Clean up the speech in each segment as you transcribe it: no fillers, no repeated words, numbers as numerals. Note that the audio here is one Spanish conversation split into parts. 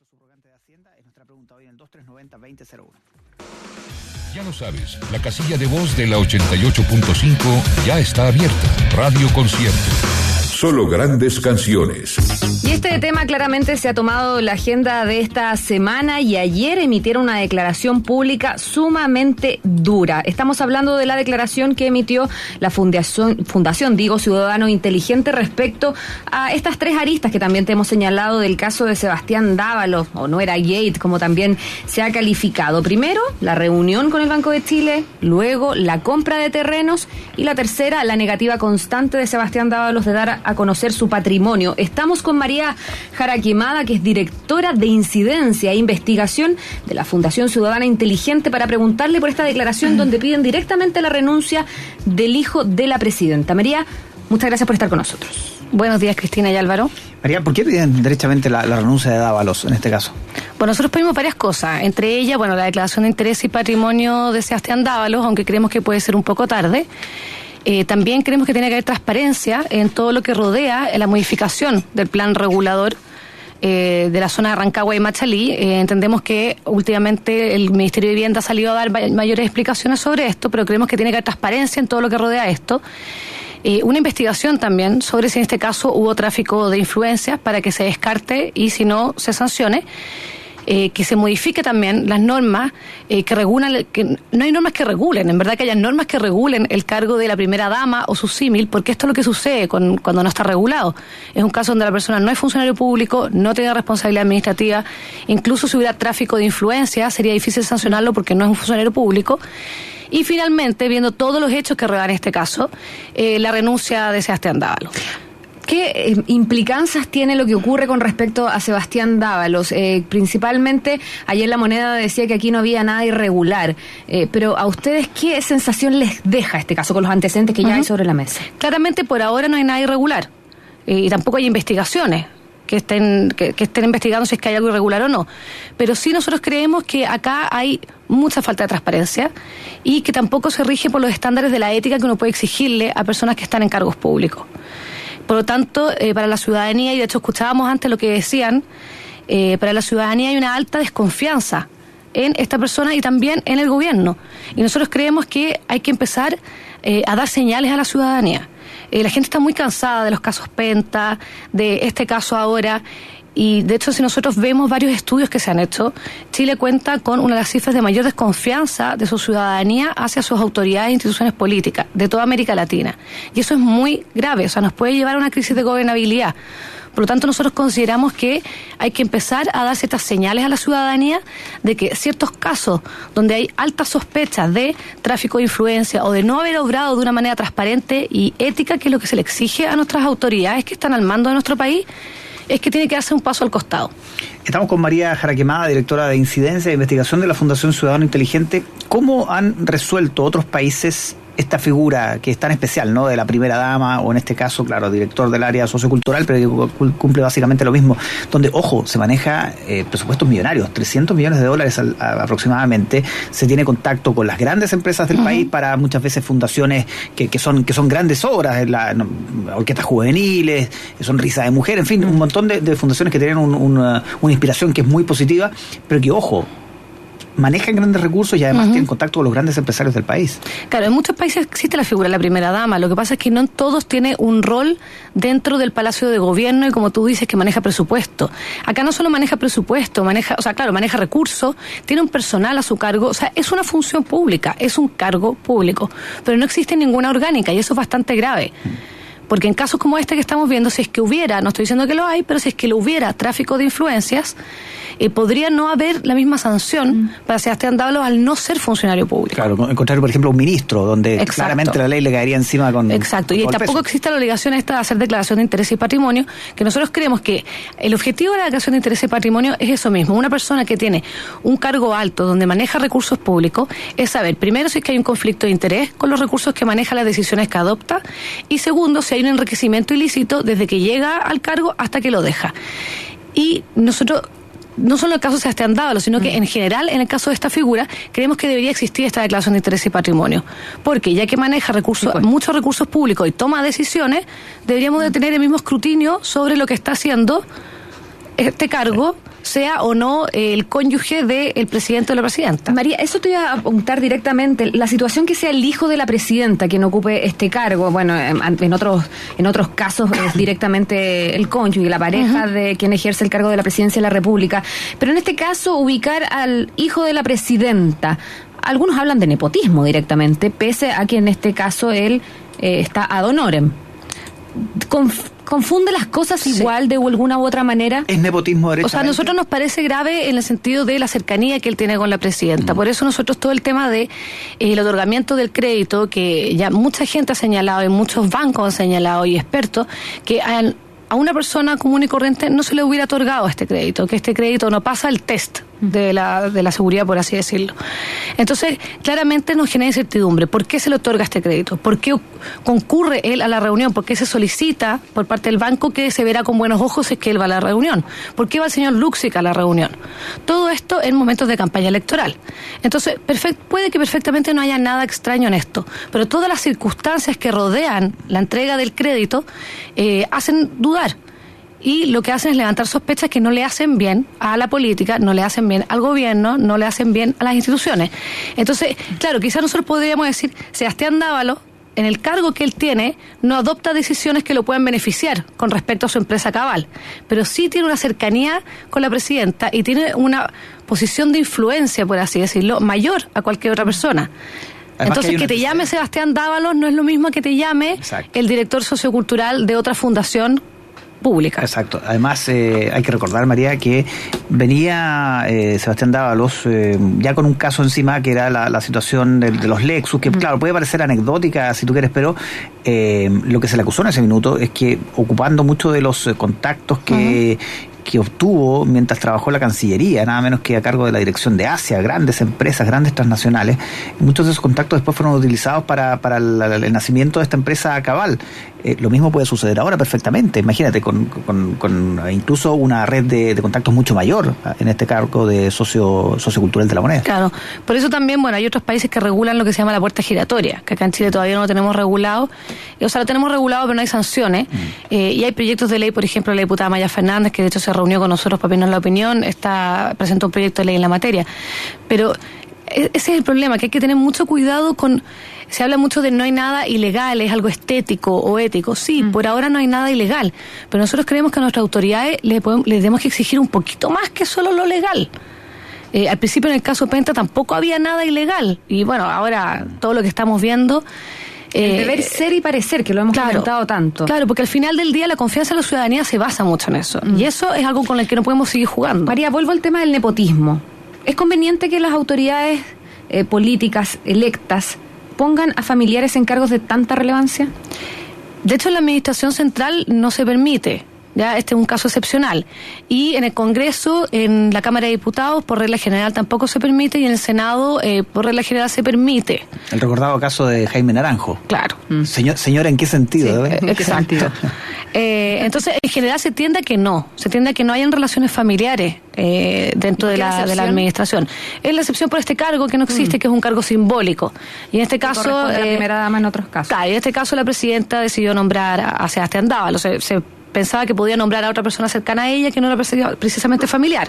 ministro subrogante de Hacienda. Es nuestra pregunta hoy en el 2390-2001. Ya lo sabes, la casilla de voz de la 88.5 ya está abierta. Radio Concierto. Solo grandes canciones. Y este tema claramente se ha tomado la agenda de esta semana y ayer emitieron una declaración pública sumamente dura. Estamos hablando de la declaración que emitió la Fundación Ciudadano Inteligente respecto a estas tres aristas que también te hemos señalado del caso de Sebastián Dávalos, o no era Gate, como también se ha calificado. Primero, la reunión con el Banco de Chile, luego la compra de terrenos y la tercera, la negativa constante de Sebastián Dávalos de dar a conocer su patrimonio. Estamos con María Jara Quemada, que es directora de Incidencia e Investigación de la Fundación Ciudadana Inteligente, para preguntarle por esta declaración donde piden directamente la renuncia del hijo de la presidenta. María, muchas gracias por estar con nosotros. Buenos días, Cristina y Álvaro. María, ¿por qué piden derechamente la renuncia de Dávalos en este caso? Bueno, nosotros pedimos varias cosas, entre ellas, la declaración de interés y patrimonio de Sebastián Dávalos, aunque creemos que puede ser un poco tarde. También creemos que tiene que haber transparencia en todo lo que rodea la modificación del plan regulador de la zona de Rancagua y Machalí. Entendemos que últimamente el Ministerio de Vivienda ha salido a dar mayores explicaciones sobre esto, pero creemos que tiene que haber transparencia en todo lo que rodea esto. Una investigación también sobre si en este caso hubo tráfico de influencias para que se descarte y si no se sancione. Que se modifique también las normas que regulan, que no hay normas que regulen, en verdad que haya normas que regulen el cargo de la primera dama o su símil, porque esto es lo que sucede cuando no está regulado. Es un caso donde la persona no es funcionario público, no tiene responsabilidad administrativa, incluso si hubiera tráfico de influencia sería difícil sancionarlo porque no es un funcionario público. Y finalmente, viendo todos los hechos que rodean este caso, la renuncia de Sebastián Dávalos. ¿Qué implicancias tiene lo que ocurre con respecto a Sebastián Dávalos? Principalmente, ayer La Moneda decía que aquí no había nada irregular, pero a ustedes, ¿qué sensación les deja este caso con los antecedentes que ya hay sobre la mesa? Claramente, por ahora no hay nada irregular, y tampoco hay investigaciones que estén investigando si es que hay algo irregular o no. Pero sí nosotros creemos que acá hay mucha falta de transparencia y que tampoco se rige por los estándares de la ética que uno puede exigirle a personas que están en cargos públicos. Por lo tanto, para la ciudadanía, y de hecho escuchábamos antes lo que decían, para la ciudadanía hay una alta desconfianza en esta persona y también en el gobierno. Y nosotros creemos que hay que empezar a dar señales a la ciudadanía. La gente está muy cansada de los casos Penta, de este caso ahora. Y de hecho, si nosotros vemos varios estudios que se han hecho, Chile cuenta con una de las cifras de mayor desconfianza de su ciudadanía hacia sus autoridades e instituciones políticas de toda América Latina. Y eso es muy grave, nos puede llevar a una crisis de gobernabilidad. Por lo tanto, nosotros consideramos que hay que empezar a dar ciertas señales a la ciudadanía de que ciertos casos donde hay altas sospechas de tráfico de influencia o de no haber obrado de una manera transparente y ética, que es lo que se le exige a nuestras autoridades que están al mando de nuestro país, es que tiene que darse un paso al costado. Estamos con María Jara Quemada, directora de Incidencia e Investigación de la Fundación Ciudadano Inteligente. ¿Cómo han resuelto otros países esta figura que es tan especial, ¿no?, de la primera dama, o en este caso, claro, director del área sociocultural, pero que cumple básicamente lo mismo, donde, ojo, se maneja presupuestos millonarios, $300 millones aproximadamente, se tiene contacto con las grandes empresas del país para muchas veces fundaciones que son grandes obras, orquestas juveniles, Sonrisa de Mujer, en fin, un montón de fundaciones que tienen una inspiración que es muy positiva, pero que, ojo, manejan grandes recursos y además tienen contacto con los grandes empresarios del país. Claro, en muchos países existe la figura de la primera dama. Lo que pasa es que no en todos tiene un rol dentro del Palacio de Gobierno y, como tú dices, que maneja presupuesto. Acá no solo maneja presupuesto, maneja recursos, tiene un personal a su cargo, es una función pública, es un cargo público, pero no existe ninguna orgánica y eso es bastante grave. Porque en casos como este que estamos viendo, si es que hubiera, no estoy diciendo que lo hay, pero si es que lo hubiera tráfico de influencias, podría no haber la misma sanción para Sebastián Dávalos al no ser funcionario público. Claro, en contrario, por ejemplo, un ministro, donde claramente la ley le caería encima con... Exacto, y tampoco existe la obligación esta de hacer declaración de interés y patrimonio, que nosotros creemos que el objetivo de la declaración de interés y patrimonio es eso mismo. Una persona que tiene un cargo alto donde maneja recursos públicos es saber, primero, si es que hay un conflicto de interés con los recursos que maneja, las decisiones que adopta, y segundo, si hay un enriquecimiento ilícito desde que llega al cargo hasta que lo deja. Y nosotros, no solo en el caso de Sebastián Dávalos, sino que en general, en el caso de esta figura, creemos que debería existir esta declaración de interés y patrimonio. Porque ya que maneja muchos recursos públicos y toma decisiones, deberíamos de tener el mismo escrutinio sobre lo que está haciendo este cargo sea o no el cónyuge del presidente o la presidenta. María, eso te iba a apuntar directamente. La situación que sea el hijo de la presidenta quien ocupe este cargo, bueno, en otros casos es directamente el cónyuge, la pareja de quien ejerce el cargo de la presidencia de la República. Pero en este caso, ubicar al hijo de la presidenta, algunos hablan de nepotismo directamente, pese a que en este caso él está ad honorem. ¿Confunde las cosas igual de alguna u otra manera? ¿Es nepotismo derechamente? O sea, a nosotros nos parece grave en el sentido de la cercanía que él tiene con la presidenta. Por eso nosotros todo el tema de el otorgamiento del crédito, que ya mucha gente ha señalado y muchos bancos han señalado y expertos, que a una persona común y corriente no se le hubiera otorgado este crédito, que este crédito no pasa el test de la seguridad, por así decirlo. Entonces, claramente nos genera incertidumbre. ¿Por qué se le otorga este crédito? ¿Por qué concurre él a la reunión? ¿Por qué se solicita por parte del banco que se verá con buenos ojos si es que él va a la reunión? ¿Por qué va el señor Luksic a la reunión? Todo esto en momentos de campaña electoral. Entonces, puede que perfectamente no haya nada extraño en esto, pero todas las circunstancias que rodean la entrega del crédito hacen dudar. Y lo que hacen es levantar sospechas que no le hacen bien a la política, no le hacen bien al gobierno, no le hacen bien a las instituciones. Entonces, claro, quizás nosotros podríamos decir, Sebastián Dávalos, en el cargo que él tiene, no adopta decisiones que lo puedan beneficiar con respecto a su empresa Cabal, pero sí tiene una cercanía con la presidenta y tiene una posición de influencia, por así decirlo, mayor a cualquier otra persona. Además, entonces, que te llame Sebastián Dávalos no es lo mismo que te llame el director sociocultural de otra fundación pública. Exacto. Además, hay que recordar, María, que venía Sebastián Dávalos ya con un caso encima que era la situación de los Lexus, que claro, puede parecer anecdótica si tú quieres, pero lo que se le acusó en ese minuto es que ocupando mucho de los contactos que obtuvo mientras trabajó en la Cancillería, nada menos que a cargo de la dirección de Asia, grandes empresas, grandes transnacionales. Muchos de esos contactos después fueron utilizados para el nacimiento de esta empresa Cabal. Lo mismo puede suceder ahora perfectamente. Imagínate, con incluso una red de contactos mucho mayor en este cargo de sociocultural de la moneda. Claro, por eso también, bueno, hay otros países que regulan lo que se llama la puerta giratoria, que acá en Chile todavía no lo tenemos regulado. O sea, lo tenemos regulado, pero no hay sanciones. Y hay proyectos de ley, por ejemplo, la diputada Maya Fernández, que de hecho se reunió con nosotros para pedirnos la opinión, presentó un proyecto de ley en la materia. Pero ese es el problema, que hay que tener mucho cuidado se habla mucho de no hay nada ilegal, es algo estético o ético. Sí, por ahora no hay nada ilegal, pero nosotros creemos que a nuestras autoridades les tenemos que exigir un poquito más que solo lo legal. Al principio en el caso Penta tampoco había nada ilegal, y bueno, ahora todo lo que estamos viendo... el deber ser y parecer, que lo hemos comentado tanto. Claro, porque al final del día la confianza de la ciudadanía se basa mucho en eso. Y eso es algo con el que no podemos seguir jugando. María, vuelvo al tema del nepotismo. ¿Es conveniente que las autoridades políticas electas pongan a familiares en cargos de tanta relevancia? De hecho, en la administración central no se permite. Ya, este es un caso excepcional. Y en el Congreso, en la Cámara de Diputados, por regla general tampoco se permite, y en el Senado, por regla general, se permite. El recordado caso de Jaime Naranjo. Claro. Señora, ¿en qué sentido? Sí, exacto. Entonces, en general se tiende a que no. Se tiende a que no hayan relaciones familiares dentro de la administración. Es la excepción por este cargo que no existe, que es un cargo simbólico. Y en este caso... la primera dama en otros casos. Claro, y en este caso la presidenta decidió nombrar a Sebastián Dávalos. Se pensaba que podía nombrar a otra persona cercana a ella que no era precisamente familiar.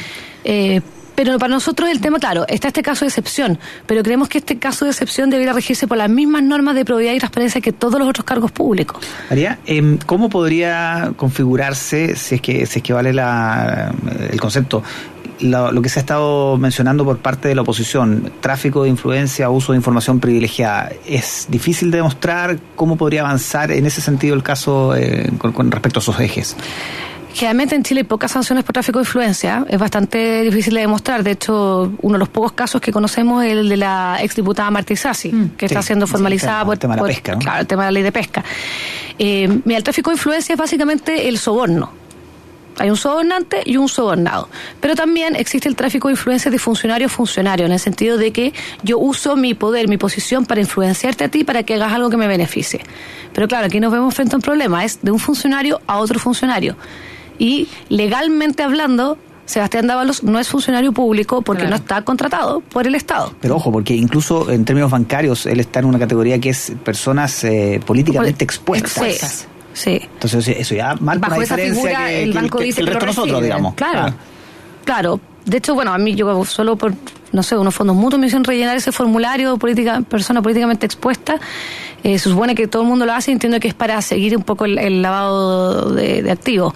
Pero para nosotros el tema, claro, está este caso de excepción, pero creemos que este caso de excepción debería regirse por las mismas normas de probidad y transparencia que todos los otros cargos públicos. María, ¿cómo podría configurarse, si es que vale el concepto, lo que se ha estado mencionando por parte de la oposición, tráfico de influencia, uso de información privilegiada? ¿Es difícil de demostrar? ¿Cómo podría avanzar en ese sentido el caso con respecto a esos ejes? Generalmente en Chile hay pocas sanciones por tráfico de influencia, es bastante difícil de demostrar. De hecho, uno de los pocos casos que conocemos es el de la exdiputada Marta Isasi, que está siendo formalizada por el tema de la pesca, ¿no? Claro, el tema de la ley de pesca. Mira, el tráfico de influencia es básicamente el soborno. Hay un sobornante y un sobornado. Pero también existe el tráfico de influencia de funcionario a funcionario, en el sentido de que yo uso mi poder, mi posición para influenciarte a ti para que hagas algo que me beneficie. Pero claro, aquí nos vemos frente a un problema, es de un funcionario a otro funcionario. Y legalmente hablando, Sebastián Dávalos no es funcionario público porque no está contratado por el Estado. Pero ojo, porque incluso en términos bancarios él está en una categoría que es personas políticamente expuestas. Sí. Entonces eso ya marca bajo una esa diferencia figura, el banco dice que el resto de nosotros, digamos. Claro. Claro. De hecho, bueno, a mí yo solo por, no sé, unos fondos mutuos me hicieron rellenar ese formulario, persona políticamente expuesta. Se supone que todo el mundo lo hace y entiendo que es para seguir un poco el lavado de activos.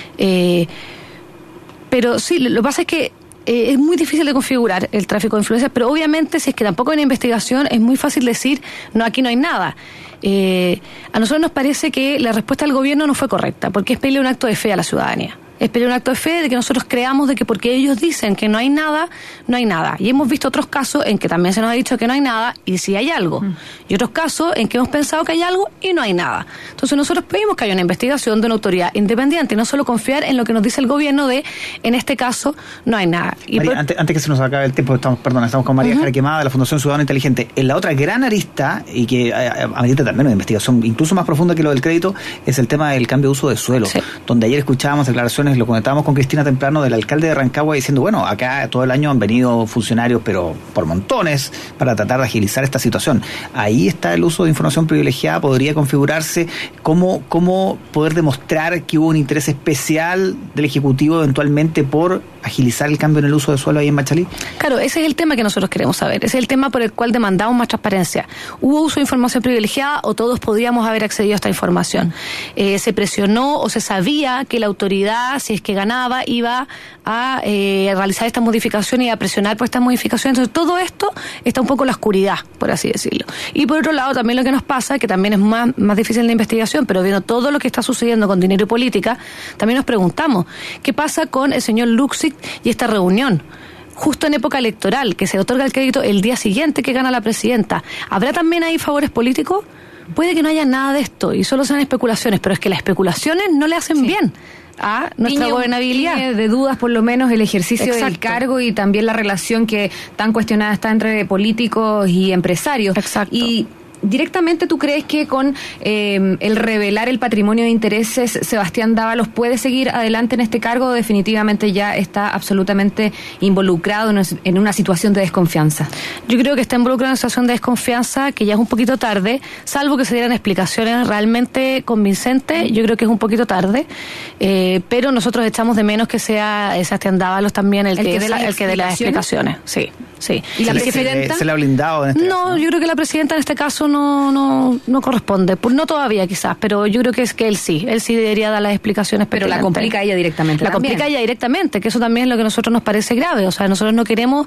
Pero sí, lo que pasa es que es muy difícil de configurar el tráfico de influencias, pero obviamente si es que tampoco hay una investigación es muy fácil decir, no, aquí no hay nada. A nosotros nos parece que la respuesta del gobierno no fue correcta, porque es pedirle un acto de fe a la ciudadanía. Es pedir un acto de fe de que nosotros creamos de que porque ellos dicen que no hay nada, no hay nada. Y hemos visto otros casos en que también se nos ha dicho que no hay nada y sí hay algo. Y otros casos en que hemos pensado que hay algo y no hay nada. Entonces nosotros pedimos que haya una investigación de una autoridad independiente y no solo confiar en lo que nos dice el gobierno de, en este caso, no hay nada. Y María, antes que se nos acabe el tiempo, estamos con María Jara Quemada de la Fundación Ciudadano Inteligente. En la otra gran arista, y que amerita también una investigación incluso más profunda que lo del crédito, es el tema del cambio de uso de suelo. Sí. Donde ayer escuchábamos declaraciones, lo comentábamos con Cristina temprano, del alcalde de Rancagua diciendo, bueno, acá todo el año han venido funcionarios, pero por montones, para tratar de agilizar esta situación. Ahí está el uso de información privilegiada, podría configurarse. ¿Cómo poder demostrar que hubo un interés especial del Ejecutivo eventualmente por agilizar el cambio en el uso de suelo ahí en Machalí? Claro, ese es el tema que nosotros queremos saber, ese es el tema por el cual demandamos más transparencia. ¿Hubo uso de información privilegiada o todos podíamos haber accedido a esta información? ¿Se presionó o se sabía que la autoridad, si es que ganaba, iba a realizar esta modificación y a presionar por estas modificaciones? Entonces todo esto está un poco en la oscuridad, por así decirlo. Y por otro lado también lo que nos pasa, que también es más difícil la investigación, pero viendo todo lo que está sucediendo con dinero y política, también nos preguntamos, ¿qué pasa con el señor Luksic y esta reunión? Justo en época electoral, que se otorga el crédito el día siguiente que gana la presidenta. ¿Habrá también ahí favores políticos? Puede que no haya nada de esto y solo sean especulaciones, pero es que las especulaciones no le hacen bien a nuestra gobernabilidad. De dudas, por lo menos, el ejercicio del cargo y también la relación que tan cuestionada está entre políticos y empresarios. Exacto. Y directamente, ¿tú crees que con el revelar el patrimonio de intereses, Sebastián Dávalos puede seguir adelante en este cargo o definitivamente ya está absolutamente involucrado en una situación de desconfianza? Yo creo que está involucrado en una situación de desconfianza que ya es un poquito tarde, salvo que se dieran explicaciones realmente convincentes. Yo creo que es un poquito tarde, pero nosotros echamos de menos que sea Sebastián Dávalos también el que dé las explicaciones. Sí. ¿Y la presidenta? ¿Se le ha blindado en este caso? No, yo creo que la presidenta en este caso no corresponde. No todavía quizás, pero yo creo que es que él sí debería dar las explicaciones. Pero la complica ella directamente. Complica ella directamente, que eso también es lo que a nosotros nos parece grave. O sea, nosotros no queremos,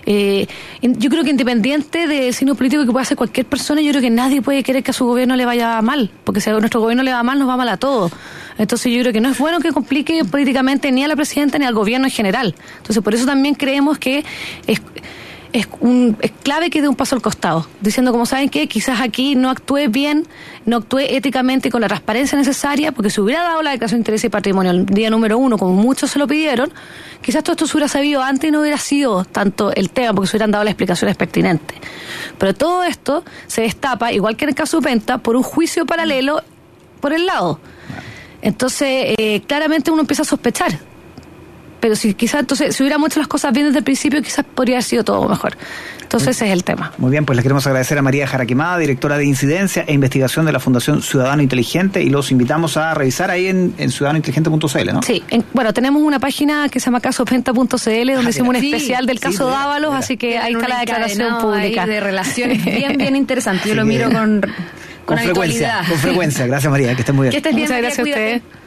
yo creo que independiente del signo político que pueda hacer cualquier persona, yo creo que nadie puede querer que a su gobierno le vaya mal, porque si a nuestro gobierno le va mal, nos va mal a todos. Entonces yo creo que no es bueno que complique políticamente ni a la presidenta ni al gobierno en general. Entonces por eso también creemos que es clave que dé un paso al costado, diciendo, como saben que quizás aquí no actúe bien, no actúe éticamente y con la transparencia necesaria, porque si hubiera dado la declaración de interés y patrimonio el día número 1, como muchos se lo pidieron, quizás todo esto se hubiera sabido antes y no hubiera sido tanto el tema, porque se hubieran dado las explicaciones pertinentes. Pero todo esto se destapa, igual que en el caso de Penta, por un juicio paralelo por el lado. Entonces, claramente uno empieza a sospechar. Pero si hubiéramos hecho las cosas bien desde el principio, quizás podría haber sido todo mejor. Entonces ese es el tema. Muy bien, pues les queremos agradecer a María Jara Quemada, directora de Incidencia e Investigación de la Fundación Ciudadano Inteligente, y los invitamos a revisar ahí en ciudadanointeligente.cl, ¿no? Sí, tenemos una página que se llama casopenta.cl, donde hicimos un especial del caso Dávalos, así que ahí está la declaración pública. De relaciones bien interesante. Yo lo miro con frecuencia. Gracias, María, que estés muy bien. Que estés bien, Muchas gracias a ustedes.